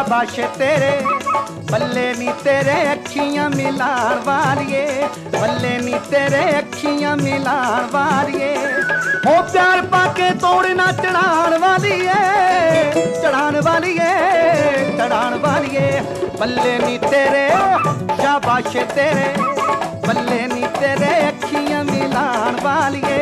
शाबाश तेरे बल्ले नी तेरे अखियां मिलान वालिए, बल्ले नी तेरे अखियां मिलान वालिए। ओ प्यार पाके तोड़ना चढ़ान वालिए, चढ़ान वालिए, चढ़ान वालिए। बल्ले नी तेरे शाबाश तेरे बल्ले नी तेरे अखियां मिलान वालिए।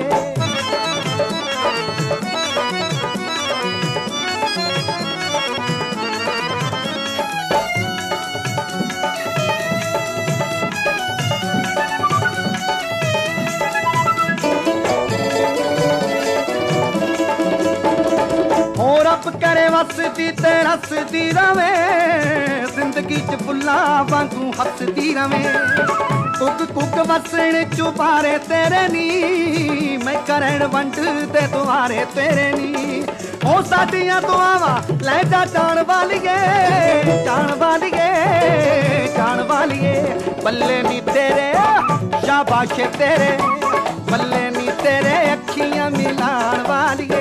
रब करे वसदी ते हसदी रवे, जिंदगी च फुल्लां वांगू हसदी रवे। कुक कुक वसण चुबारे तेरे नी, मैं करन वंड दे दुआरे तेरे नी। ओ साडियां दुआवां लै जा जान वालिए, जान वालिए, जान वालिए। बल्ले नी तेरे शाबाश तेरे बल्ले नी तेरे अखियां मिलान वालिए।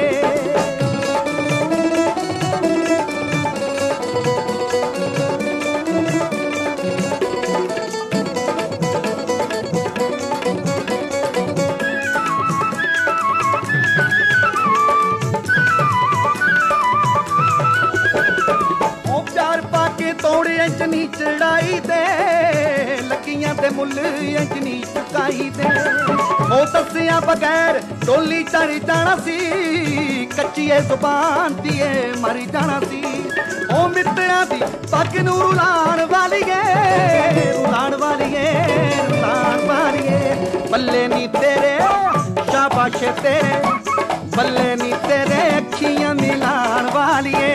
तोड़े अंजनी चढ़ाई दे लगियां ते मुल अंजनी चुकाई दे। ओ दसिया बगैर डोली चढ़ जाना सी, कच्चिए जुबान दिए मर जाना सी। ओ मित्रा दी पग नूं रुलान वालिए, रुलान वालिए, रुलान वालिए। बल्ले नी तेरे शाबाश तेरे बल्ले नी तेरे अखियां मिलान वालिए।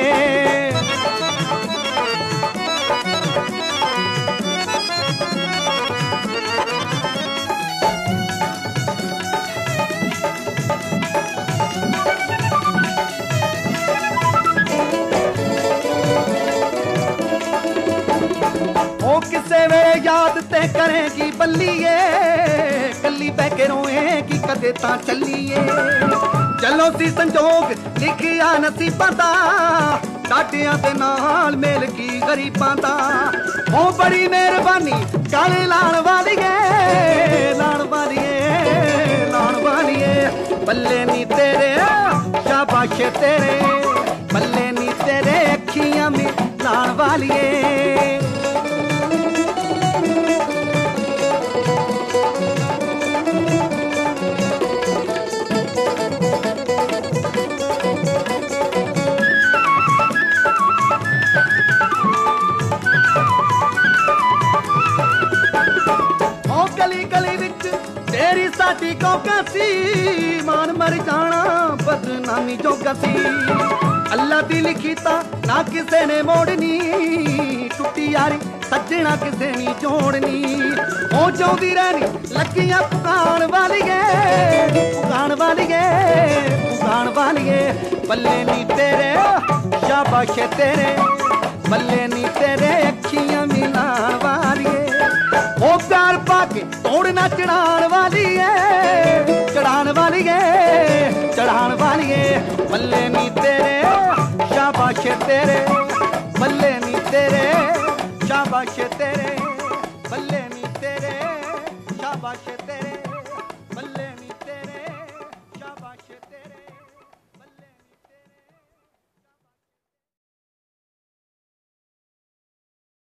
किसे वे याद ते करेगी बल्लीए, कली बह के रोएगी कदे ता चलिए। चलो सी संजोग लिखिया नसीबां दा, साडियां दे नाल मेल की गरीबां दा। ओ बड़ी मेहरबानी गल लाण वालिए, लाण वालिए, लाण वालिए। बल्ले नी तेरे शाबाश तेरे बल्ले नी तेरे अखियां मिलान वालिए। गली गली विच तेरी साडी कौका सी, मान मर जाना बदनामी जोगा सी। अल्लाह दी लिखी ता ना किसे ने मोड़नी, टुटी यारी सजना किसे नी जोड़नी। ओ चाहती रहनी लगियां पुकान वालिए, पुकान वालिए, पुकान वालिए। बल्ले नी तेरे शाबाश तेरे बल्ले नी तेरे अखियां मिलान वालिए। ओ प्यार पाके तोड़ना चढ़ान वाली है, चढ़ान वाली है, चढ़ान वाली है। बल्ले नी तेरे शाबाश तेरे बल्ले नी तेरे शाबाश तेरे बल्ले नी तेरे शाबाश तेरे।